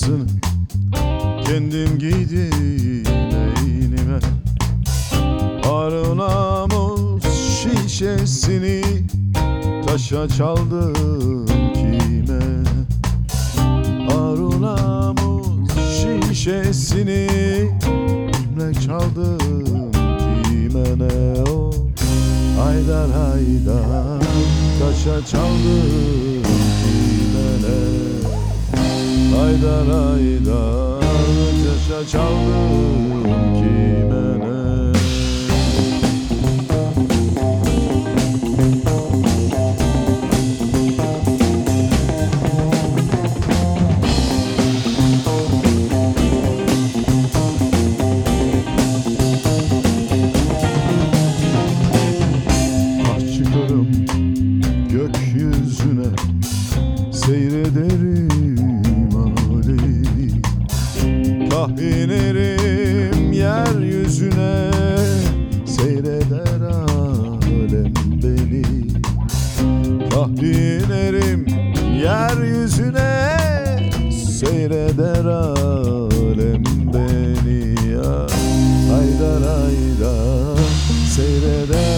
aynısını kendim giydim beynime. Arı namus şişesini taşa çaldım kime? Arı namus şişesini ne çaldım kime? Ne o? Haydar haydar taşa çaldım kime? Ne? Haydar haydar taşa çaldım kime? Ne? Gökyüzüne seyrederim alemi, kah inerim yeryüzüne seyreder alem beni. Kah inerim yeryüzüne seyreder alem beni ya. Haydar haydar seyreder